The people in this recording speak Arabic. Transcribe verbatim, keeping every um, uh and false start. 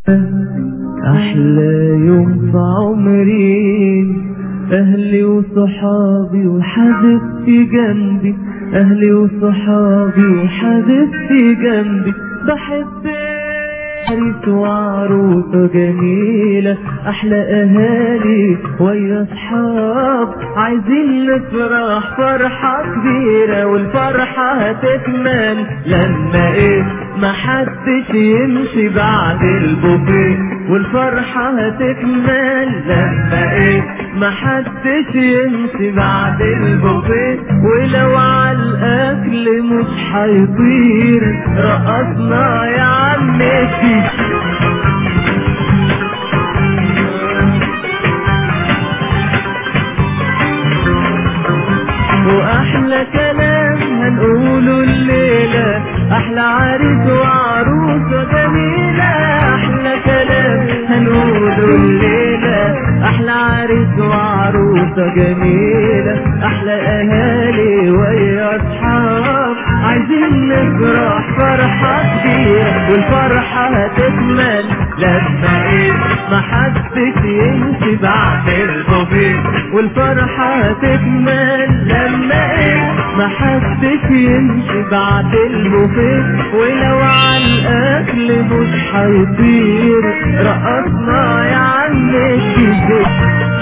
أحلى يوم في عمري، أهلي وصحابي وحبيبتي جنبي، أهلي وصحابي وحبيبتي جنبي. بحب عريس وعروسة جميلة، أحلى أهالي ويا أصحاب، عايزين نفرح فرحة كبيرة، والفرحة هتكمل لما إيه محدش يمشي بعد البوفيه، والفرحة هتكمل لما إيه محدش يمشي بعد البوفيه. ولو عالأكل مش هيطير رقصنا يا عمتي. واحلى كلام هنقوله الليلة، احلى عريس وعروسة جميلة. احلى كلام هنقوله الليلة، احلى عريس وعروسة جميلة. احلى اهالي ويا اصحاب، عايزين نفرح فرحة كبيرة، والفرحة هتكمل لما ايه محدش يمشي بعد البوفيه، والفرحة هتكمل لما ايه محدش يمشي بعد البوفيه. ولو عالأكل مش هيطير رقصنا يا عم الجيزة.